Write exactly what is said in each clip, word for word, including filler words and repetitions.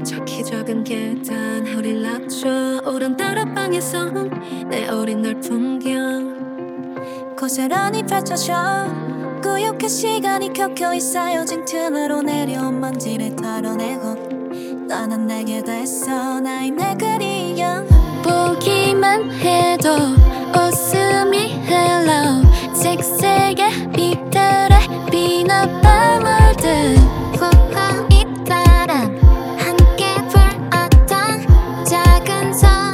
저기 적은 계단 우릴 낮춰 오른 다락방에서 내 어린 날 풍경 고스란히 펼쳐져 꾸역한 시간이 켜켜이 쌓여진 틈으로 내려온 먼지를 털어내고 떠난 내게 됐어 나의 내 그리움 보기만 해도 웃음이 흘러 색색의 빛들의 비눗방울들 이 바람 함께 불었던 작은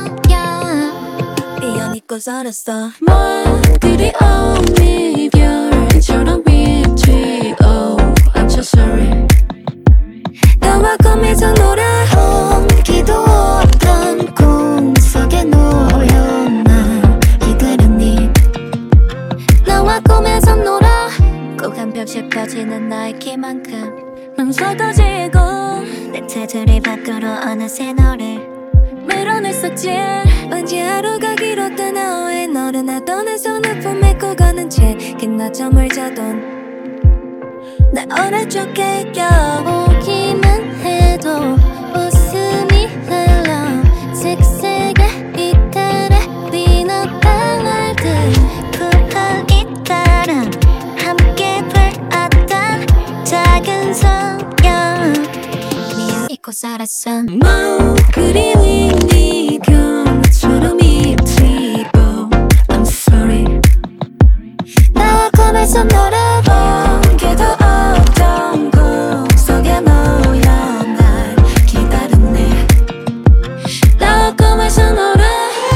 성냥 삐어있고 살았어 뭐 그리운 이별처럼 있지 Oh I'm so sorry 너와 꿈에서 놀아온 기도 없던 꿈속에 놓여 나 이끌었니 너와 꿈에서 놀아 꼭 한 뼘씩 퍼지는 나의 키만큼 맘속도 지고 내 테두리 밖으로 어느새 너를 밀어냈었지 왠지 하루가 길었다 너의 너를 놔둬 내 손을 품에 꼭 가는 채 긴 낮잠을 자던 나 오늘 쫓겨 보기만 해도 웃음이 흘러 색색의 빛들의 비눗방울들 푸른 이따랑 함께 불었던 작은 성냥 잊고 살았어 뭐 그리운 이별처럼 있지 Oh I'm sorry 나와 꿈에서 놀아본 기도 없던 꿈속에 놓여 날 기다렸네 나와 꿈에서 놀아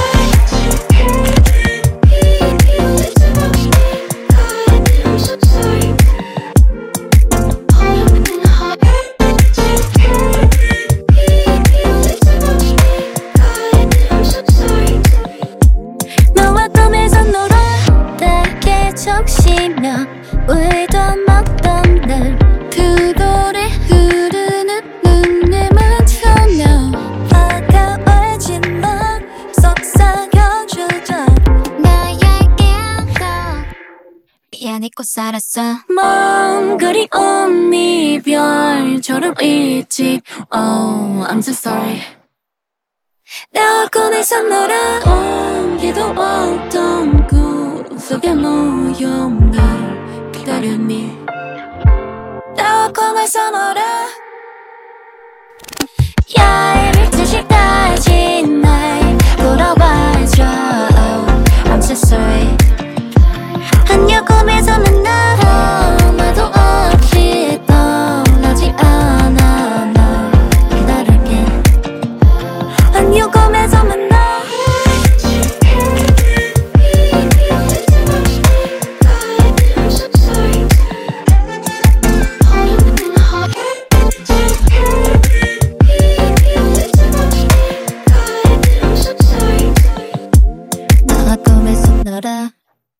너와 꿈에서 놀아 달게 적시며 우리도 먹던 날 그 노래 흐르는 눈에만 쳐며 아까워진 맘 속삭여주던 나의 기억 미안 잊고 살았어 먼 그리운 이별처럼 있지 Oh I'm so sorry 나와 꿈에서 놀아 온기도 없던 꿈속에 놓여 날 기다렸니 나와 꿈에서 놀아